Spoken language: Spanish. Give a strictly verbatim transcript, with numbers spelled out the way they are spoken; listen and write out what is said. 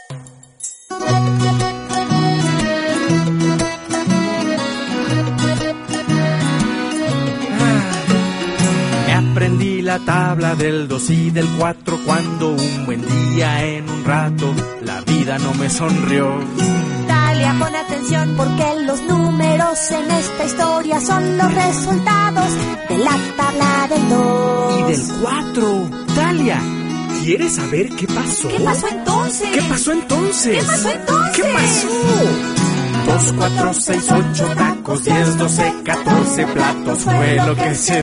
Me aprendí la tabla del dos y del cuatro cuando un buen día en un rato la vida no me sonrió. Dalia, pon atención porque los números en esta historia son los resultados de la tabla del dos. Y del cuatro. Dalia, ¿quieres saber qué pasó? ¿Qué pasó entonces? ¿Qué pasó entonces? ¿Qué pasó entonces? ¿Qué pasó? Dos, cuatro, seis, ocho tacos, diez, doce, catorce platos fue lo que se